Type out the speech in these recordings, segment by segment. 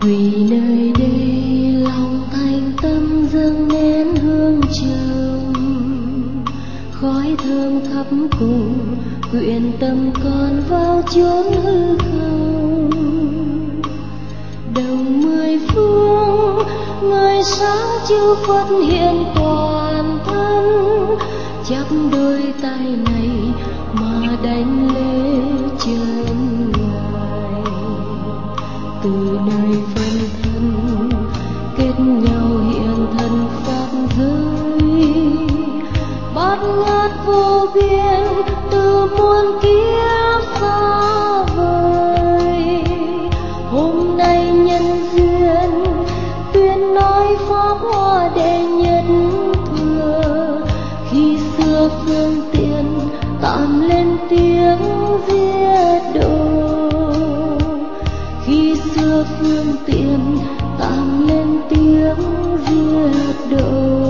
Vì nơi đây lòng thành tâm dâng nén hương trầm, khói thơm khắp cùng quyện tâm con vào chốn hư không. Đồng mười phương người sáng chư Phật hiện toàn thân, chắp đôi tay này mà đảnh lễ chân ngài. Từ nơi phân thân kết nhau hiện thân pháp giới, bát ngát vô biên từ muôn kiếp xa vời. Hôm nay nhân duyên tuyên nói pháp hoa đệ nhất thừa, khi xưa phương tiện tạm lên tiếng giết độ. Khi xưa phương tiện tạm lên tiếng giết độ.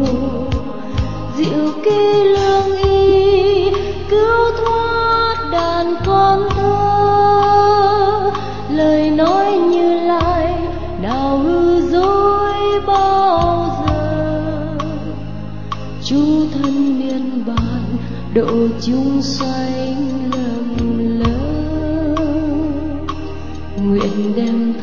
Diệu kỳ lương y cứu thoát đàn con thơ, lời nói Như Lai nào hư dối bao giờ. Chú thân niết bàn độ chúng sanh lầm lỡ, nguyện đem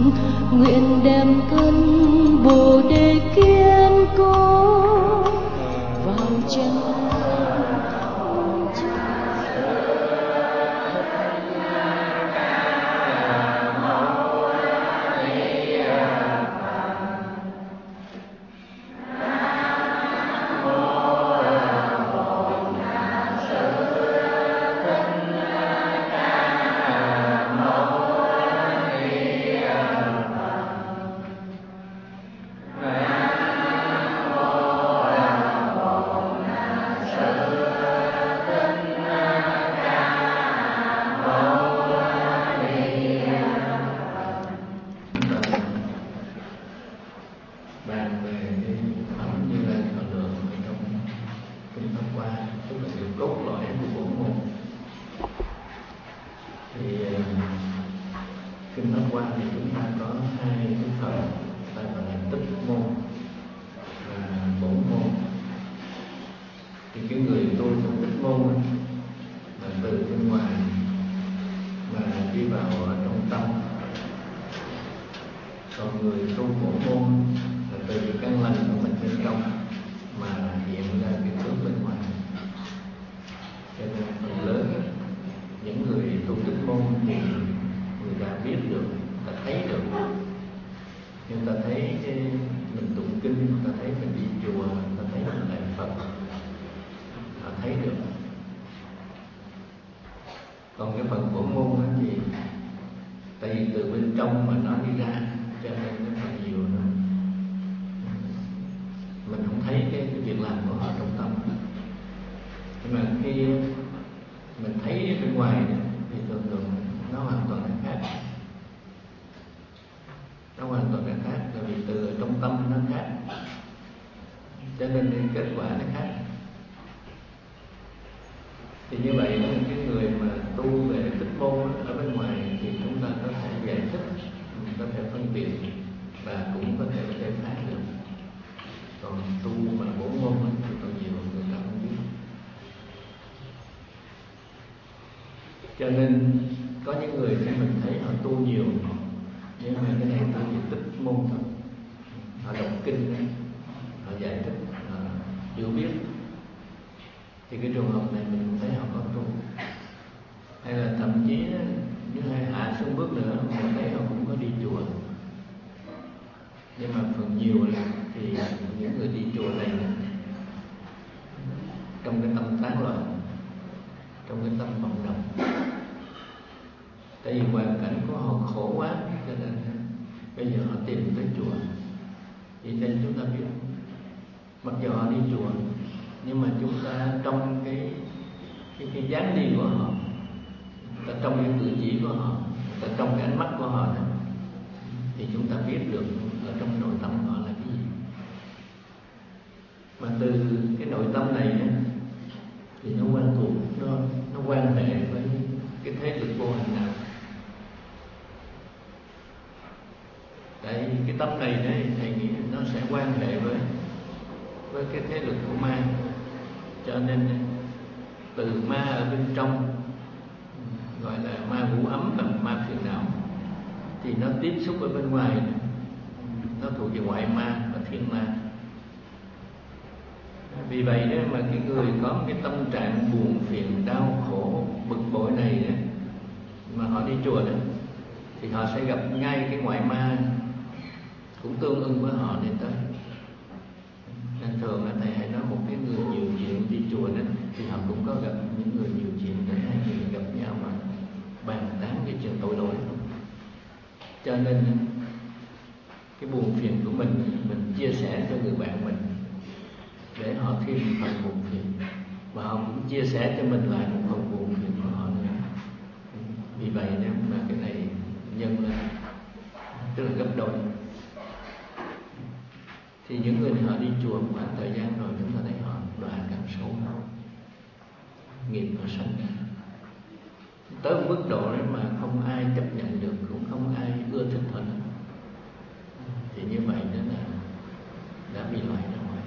thân Bồ Đề kiên cố vào chân dáng đi của họ, trong cái cử chỉ của họ, trong cái ánh mắt của họ đó, thì chúng ta biết được ở trong nội tâm họ là cái gì. Mà từ cái nội tâm này đó, thì nó quen thuộc, nó quan hệ với cái thế lực vô hình nào. tâm này đấy, thầy nghĩ nó sẽ quan hệ với cái thế lực của ma. Cho nên từ ma ở bên trong gọi là ma ngũ ấm và ma phiền não, thì nó tiếp xúc ở bên ngoài, nó thuộc về ngoại ma và thiên ma. Vì vậy đó mà cái người có một cái tâm trạng buồn phiền, đau khổ, bực bội này đó, mà họ đi chùa đó, thì họ sẽ gặp ngay cái ngoại ma cũng tương ưng với họ nên tới. Nên thường là thầy hay nói một cái người nhiều chuyện đi chùa đó, thì họ cũng có gặp những người nhiều chuyện, để hai người gặp nhau mà bàn tán cái chuyện tội lỗi. Cho nên cái buồn phiền của mình chia sẻ cho người bạn mình để họ thêm một phần buồn phiền, và họ cũng chia sẻ cho mình lại một phần buồn phiền của họ nữa. Vì vậy nếu mà cái này nhân lên tức là gấp đôi. Thì những người này họ đi chùa một khoảng thời gian rồi, chúng ta thấy họ đọa càng sâu, nghiệp nó sanh ra tới mức độ đấy mà không ai chấp nhận được, cũng không ai ưa thích họ nữa. Thì như vậy đó là đã bị loại ra ngoài.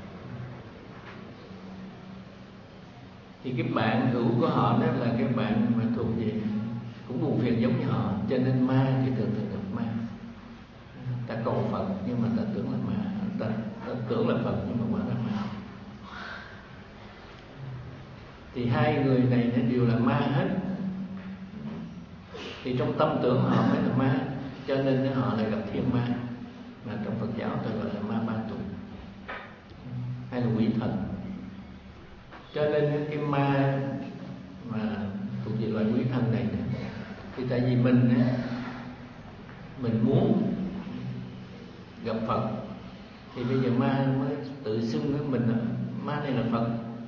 Thì cái bạn hữu của họ đó là cái bạn mà thuộc về cũng buồn phiền giống như họ, cho nên ma thì thường gặp ma. Ta cầu Phật nhưng mà ta tưởng là ma, ta tưởng là Phật nhưng mà hóa ra ma. Thì hai người này đều là ma hết. Thì trong tâm tưởng họ mới là ma, cho nên họ lại gặp thiên ma, mà trong Phật giáo tôi gọi là ma ba tuần hay là quỷ thần. Cho nên cái ma mà thuộc về loại quỷ thần này thì tại vì mình muốn gặp Phật, thì bây giờ ma mới tự xưng với mình là ma này là Phật.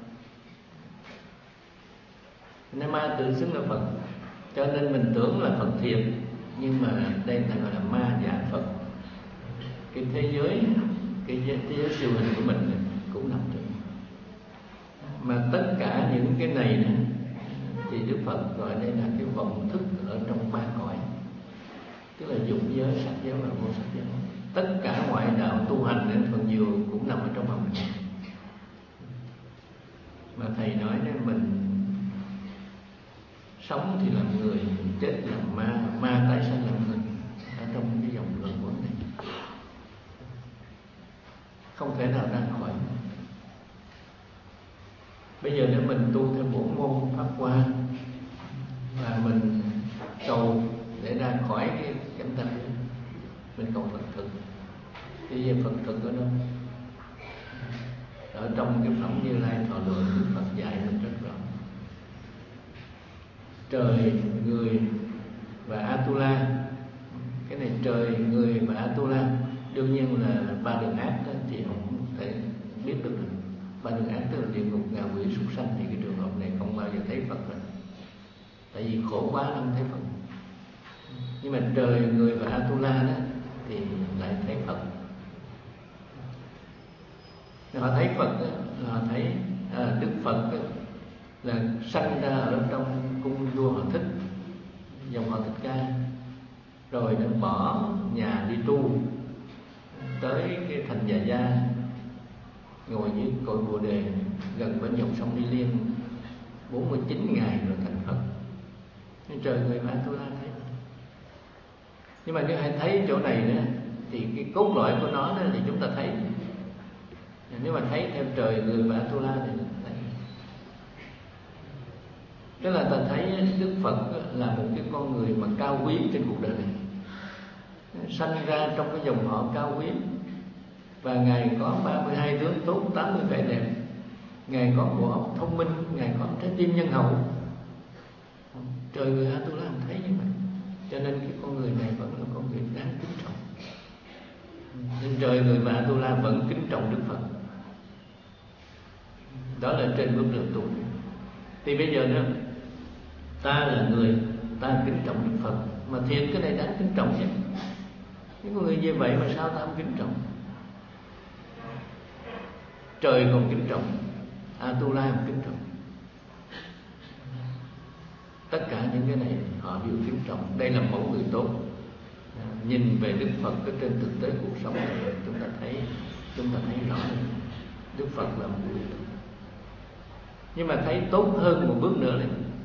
Nên ma tự xưng là Phật, cho nên mình tưởng là Phật thiệt, nhưng mà đây là gọi là ma giả Phật. Cái thế giới siêu hình của mình cũng nằm trong. Mà tất cả những cái này nữa, thì Đức Phật gọi đây là cái vọng thức ở trong ba cõi, tức là dục giới, sắc giới và vô sắc giới. Tất cả ngoại đạo tu hành nên phần nhiều cũng nằm ở trong lòng mình. Mà thầy nói nên mình sống thì làm người, mình chết làm ma, ma tái sanh làm người, ở trong cái dòng luân hồi này không thể nào ra khỏi. Bây giờ nếu mình tu theo bổn môn pháp hoa và mình cầu để ra khỏi cái cảnh tâm, mình cầu Phật thực, thì giờ Phật thực ở đâu? Ở trong cái phẩm Như Lai Thọ Lượng, Đức Phật dạy mình rất rõ. Trời, người và Atula. Cái này trời, người và Atula đương nhiên là ba đường ác đó, thì không thể biết được. Ba đường ác tức là địa ngục, ngạ quỷ, súc sanh, thì cái trường hợp này không bao giờ thấy Phật rồi, tại vì khổ quá không thấy Phật. Nhưng mà trời, người và Atula đó thì lại thấy Phật. Họ thấy Phật đó, họ thấy Đức Phật đó, là sanh ra ở trong cung vua Họ Thích, dòng Họ Thích Ca, rồi nó bỏ nhà đi tu tới cái thành Già Gia, ngồi dưới cội Bồ Đề gần bên dòng sông Đi Liên 49 ngày rồi thành Phật. Nhưng trời, người và Atula thấy. Nhưng mà nếu hãy thấy chỗ này nữa thì cái cốt lõi của nó đó thì chúng ta thấy. Nếu mà thấy theo trời, người và Atula thì thấy. Tức là ta thấy Đức Phật là một cái con người mà cao quý trên cuộc đời này, sanh ra trong cái dòng họ cao quý, và Ngài có 32 tướng tốt, 80 vẻ đẹp. Ngài có bộ óc thông minh, Ngài có trái tim nhân hậu. Trời, người Atula không thấy như vậy, cho nên cái con người này vẫn là con người đáng kính trọng. Nên trời, người và Atula vẫn kính trọng Đức Phật. Đó là trên bước đường tu. Thì bây giờ nữa, ta là người, ta kính trọng Đức Phật, mà thiệt cái này đáng kính trọng chứ. Những con người như vậy mà sao ta không kính trọng? Trời còn kính trọng, Atula không kính trọng. Tất cả những cái này họ đều kính trọng. Đây là mẫu người tốt. nhìn về Đức Phật ở trên thực tế cuộc sống này, chúng ta thấy rõ Đức Phật là một người. Nhưng mà thấy tốt hơn một bước nữa này,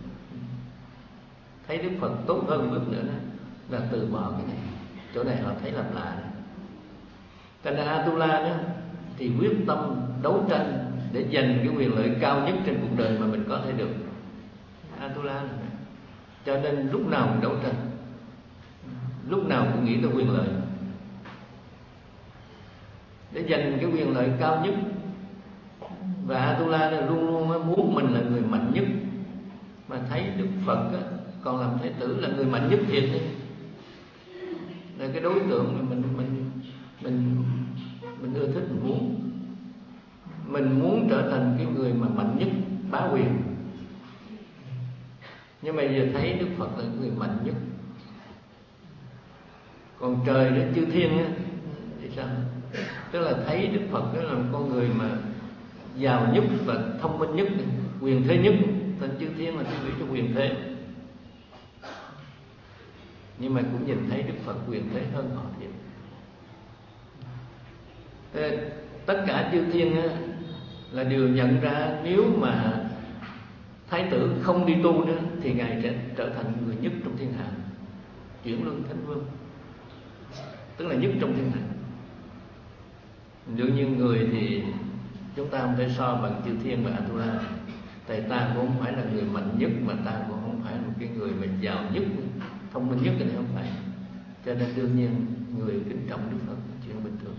thấy Đức Phật tốt hơn một bước nữa đó, là từ bỏ cái này. Chỗ này họ thấy làm lạ. Thành ra Atula đó thì quyết tâm đấu tranh để giành cái quyền lợi cao nhất trên cuộc đời mà mình có thể được. Atula này. Cho nên lúc nào cũng đấu tranh, lúc nào cũng nghĩ tới quyền lợi, để giành cái quyền lợi cao nhất. Và Atula luôn luôn muốn mình là người mạnh nhất, mà thấy Đức Phật còn làm Thái tử là người mạnh nhất thiệt đi, là cái đối tượng mà mình ưa thích, mình muốn trở thành cái người mà mạnh nhất, bá quyền. Nhưng mà giờ thấy Đức Phật là người mạnh nhất. Còn trời đó, chư thiên á, thì sao? Tức là thấy Đức Phật đó là một con người mà giàu nhất và thông minh nhất, quyền thế nhất. Tên chư thiên là tiêu biểu cho quyền thế. Nhưng mà cũng nhìn thấy Đức Phật quyền thế hơn họ thiệt. Tất cả chư thiên á, là đều nhận ra nếu mà Thái tử không đi tu nữa thì Ngài sẽ trở thành người nhất trong thiên hạ, chuyển luân thánh vương, tức là nhất trong thiên hạ. Đương nhiên người thì chúng ta không thể so bằng chư thiên và Atula, tại ta cũng không phải là người mạnh nhất, mà ta cũng không phải là một cái người mà giàu nhất, thông minh nhất, thì không phải. Cho nên đương nhiên người kính trọng Đức Phật chuyện bình thường.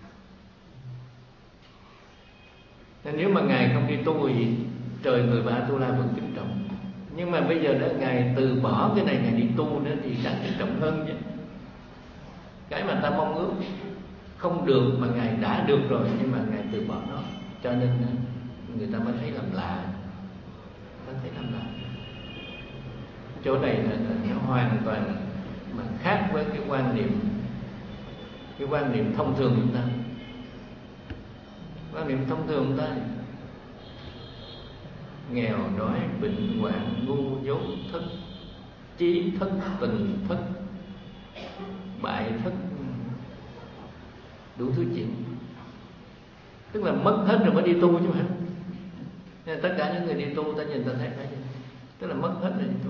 Nên nếu mà Ngài không đi tu thì trời người và Atula vẫn kính trọng. Nhưng mà bây giờ đó Ngài từ bỏ cái này, Ngài đi tu nữa thì đáng kính trọng hơn chứ. Cái mà ta mong ước không được mà Ngài đã được rồi, nhưng mà Ngài từ bỏ nó, cho nên người ta mới thấy làm lạ. Chỗ này là nó hoàn toàn mà khác với cái quan niệm thông thường chúng ta. Quan niệm thông thường chúng ta nghèo đói bệnh hoạn ngu dốt thất trí thất tình thất bại thất, đủ thứ chuyện. Tức là mất hết rồi mới đi tu chứ mà. Nên tất cả những người đi tu ta nhìn ta thấy phải vậy. Tức là mất hết rồi đi tu.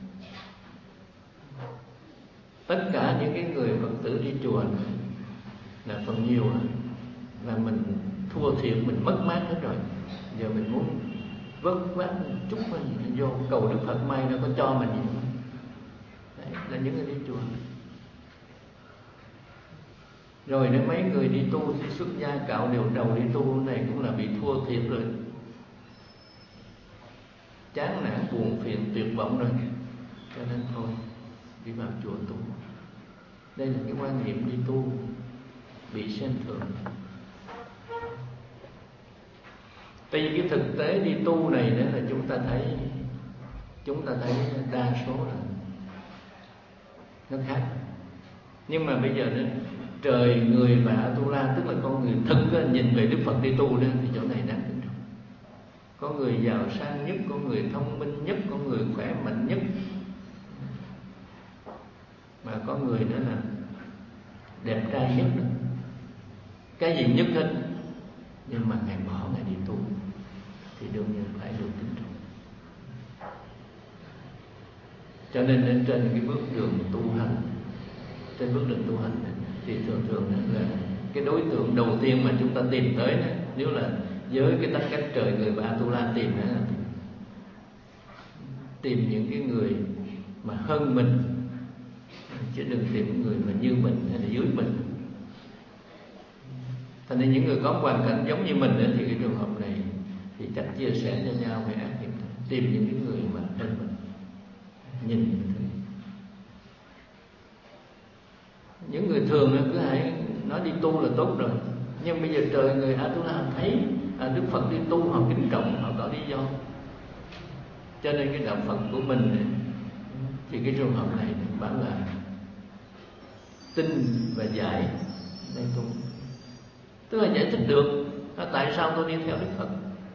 Tất cả những cái người Phật tử đi chùa là phần nhiều là mình thua thiệt, mình mất mát hết rồi. Giờ mình muốn vớt vát một chút vô cầu Đức Phật may nó có cho mình gì không? Đấy là những người đi chùa. Rồi nếu mấy người đi tu thì xuất gia cạo đều đầu đi tu này cũng là bị thua thiệt rồi, chán nản buồn phiền tuyệt vọng rồi, cho nên thôi đi vào chùa tu. Đây là cái quan niệm đi tu bị xem thường. Tại vì cái thực tế đi tu này nữa là chúng ta thấy đa số là nó khác. Nhưng mà bây giờ nữa trời người và Atula, tức là con người thực đó, nhìn về Đức Phật đi tu đó, thì chỗ này đáng kính trọng. Có người giàu sang nhất, có người thông minh nhất, có người khỏe mạnh nhất, mà có người nữa là đẹp trai nhất nữa. Cái gì nhất hết. Nhưng mà Ngài bỏ Ngài đi tu thì đương nhiên phải được kính trọng. Cho nên trên cái bước đường tu hành, này, thì thường là cái đối tượng đầu tiên mà chúng ta tìm tới đó, nếu là với cái tánh cách trời người và Atula tìm đó, tìm những cái người mà hơn mình, chứ đừng tìm những người mà như mình hay là dưới mình. Thành nên những người có hoàn cảnh giống như mình đó, thì cái trường hợp này thì chắc chia sẻ cho nhau về ác nghiệp, tìm những cái người mà hơn mình, nhìn mình. Những người thường cứ hãy nói đi tu là tốt rồi, nhưng bây giờ trời người Atula thấy Đức Phật đi tu họ kính trọng, họ có lý do. Cho nên cái đạo Phật của mình thì cái trường hợp này bảo là tin và giải đây tu, tức là giải thích được tại sao tôi đi theo Đức Phật.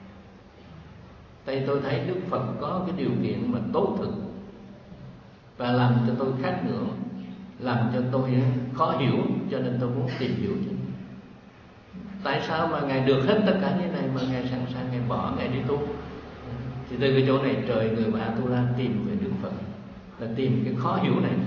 Tại tôi thấy Đức Phật có cái điều kiện mà tốt thực và làm cho tôi khác nữa. làm cho tôi khó hiểu, cho nên tôi muốn tìm hiểu chứ. Tại sao mà Ngài được hết tất cả như này mà Ngài sẵn sàng Ngài bỏ, Ngài đi tu? Thì từ cái chỗ này trời người mà Atula tìm về Đức Phật, là tìm cái khó hiểu này.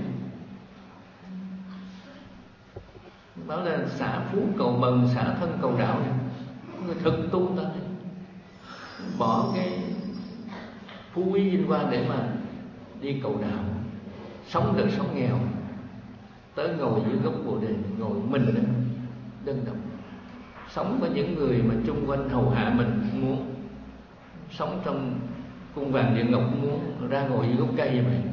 Bảo là xả phú cầu bần, xả thân cầu đạo này. Người thực tu ta này, bỏ cái phú quý vinh quang để mà đi cầu đạo, sống đời sống nghèo, tới ngồi dưới gốc bồ đề, ngồi mình đơn độc, sống với những người mà chung quanh hầu hạ mình muốn, sống trong cung vàng địa ngọc muốn, ra ngồi dưới gốc cây như vậy.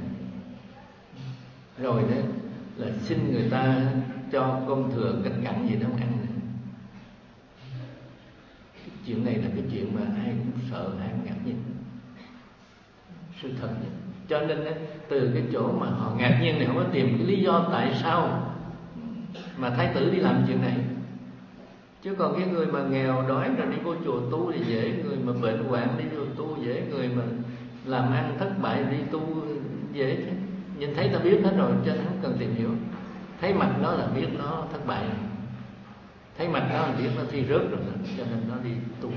Rồi đấy là xin người ta cho cơm thừa cách cặn gì đó không ăn. Cái chuyện này là cái chuyện mà ai cũng sợ, ai cũng ngạc nhiên, sự thật nhất. Cho nên từ cái chỗ mà họ ngạc nhiên này, họ mới tìm cái lý do tại sao mà thái tử đi làm chuyện này. Chứ còn cái người mà nghèo đói rồi đi vô chùa tu thì dễ, người mà bệnh hoạn đi vô tu dễ, người mà làm ăn thất bại đi tu dễ. Nhìn thấy ta biết hết rồi, cho nên không cần tìm hiểu. Thấy mặt nó là biết nó thất bại, thấy mặt nó là biết nó thi rớt rồi, cho nên nó đi tu.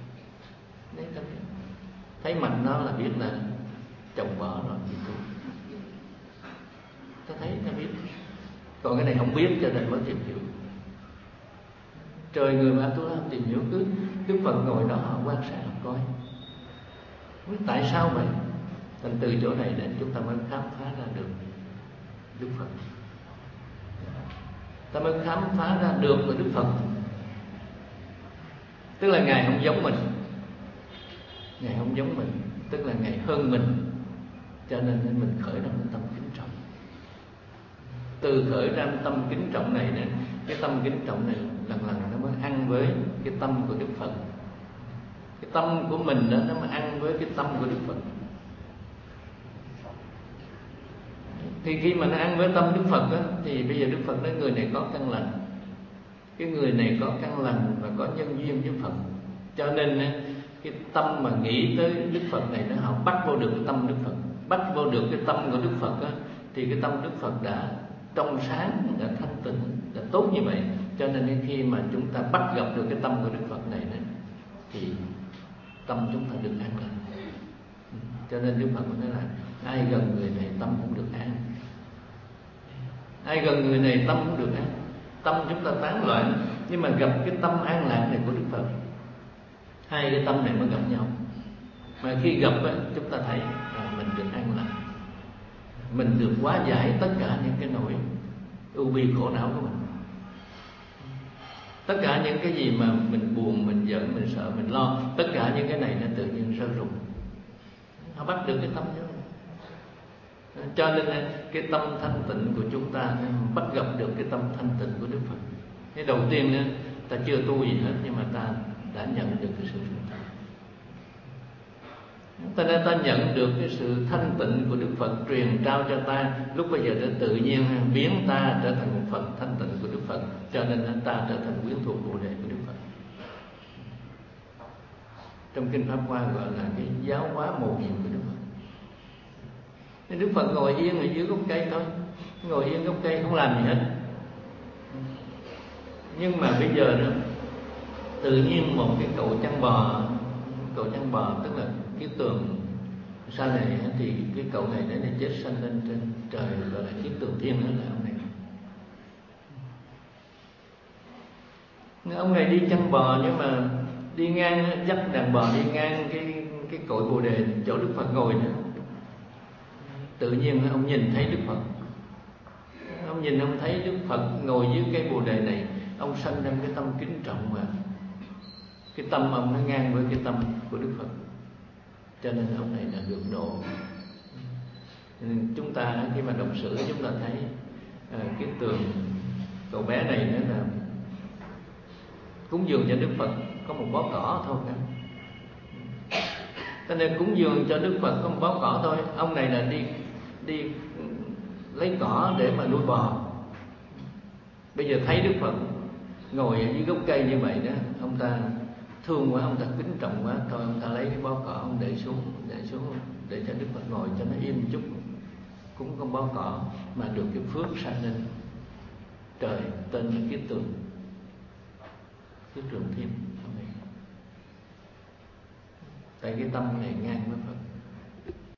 Thấy mặt nó là biết là chồng bỏ rồi đi tu. Ta thấy ta biết. Còn cái này không biết cho nên mới tìm hiểu. Trời người mà tôi làm tìm hiểu, cứ Đức Phật ngồi đó họ quan sát họ coi tại sao vậy. Thành từ chỗ này để chúng ta mới khám phá ra được Đức Phật, ta mới khám phá ra được về Đức Phật. Tức là Ngài không giống mình, Ngài không giống mình, tức là Ngài hơn mình, cho nên mình khởi ra một tâm kính trọng. Từ khởi ra tâm kính trọng này nữa, cái tâm kính trọng này lần lần nó mới ăn với cái tâm của Đức Phật. Cái tâm của mình đó nó mới ăn với cái tâm của Đức Phật. Thì khi mà nó ăn với tâm Đức Phật đó, thì bây giờ Đức Phật nói người này có căn lành, cái người này có căn lành và có nhân duyên với Phật, cho nên cái tâm mà nghĩ tới Đức Phật này nó họ bắt vô được cái tâm Đức Phật, bắt vô được cái tâm của Đức Phật đó, thì cái tâm Đức Phật đã trong sáng, đã thanh tịnh, đã tốt như vậy. Cho nên khi mà chúng ta bắt gặp được cái tâm của Đức Phật này đó, thì tâm chúng ta được an lành. Cho nên Đức Phật nói là ai gần người này tâm cũng được an, ai gần người này tâm cũng được an. Tâm chúng ta tán loạn, nhưng mà gặp cái tâm an lạc này của Đức Phật, hai cái tâm này mới gặp nhau. Mà khi gặp ấy, chúng ta thấy mình được an lạc, mình được hóa giải tất cả những cái nỗi ưu bi khổ não của mình. Tất cả những cái gì mà mình buồn, mình giận, mình sợ, mình lo, tất cả những cái này nó tự nhiên rơi rụng. Họ bắt được cái tâm đó. Cho nên cái tâm thanh tịnh của chúng ta bắt gặp được cái tâm thanh tịnh của Đức Phật. Cái đầu tiên ta chưa tu gì hết, nhưng mà ta đã nhận được cái sự thanh tịnh. Ta nên ta nhận được cái sự thanh tịnh của Đức Phật truyền trao cho ta, lúc bây giờ đã tự nhiên biến ta trở thành một phần thanh tịnh của Đức Phật, cho nên ta trở thành quyến thuộc Bồ đề của Đức Phật. Trong kinh Pháp Hoa gọi là cái giáo hóa mầu nhiệm của Đức Phật. Nên Đức Phật ngồi yên ở dưới gốc cây thôi, ngồi yên gốc cây không làm gì hết. Nhưng mà bây giờ nữa, tự nhiên một cái cậu chăn bò tức là cái tường sau này thì cái cậu này để chết sanh lên trên trời, gọi là cái tường thiên đó là ông này. Ông này đi chăn bò, nhưng mà đi ngang, dắt đàn bò đi ngang cái cội bồ đề chỗ Đức Phật ngồi nữa. Tự nhiên ông nhìn thấy Đức Phật, ông thấy Đức Phật ngồi dưới cây bồ đề này, ông sanh ra cái tâm kính trọng, mà cái tâm ông nó ngang với cái tâm của Đức Phật, cho nên ông này là được độ. Nên chúng ta khi mà đọc sử chúng ta thấy cái tường cậu bé này nữa là cúng dường cho Đức Phật có một bó cỏ thôi cả. Cho nên cúng dường cho Đức Phật có một bó cỏ thôi. Ông này là đi lấy cỏ để mà nuôi bò. Bây giờ thấy Đức Phật ngồi ở dưới gốc cây như vậy đó, ông ta thương quá, ông ta kính trọng quá, thôi ông ta lấy cái bó cỏ ông để xuống để cho Đức Phật ngồi cho nó im một chút. cúng con bó cỏ mà được cái phước sanh lên trời, tên là Kiết Tường, Kiết Trường Thiên. Tại cái tâm này ngang với Phật.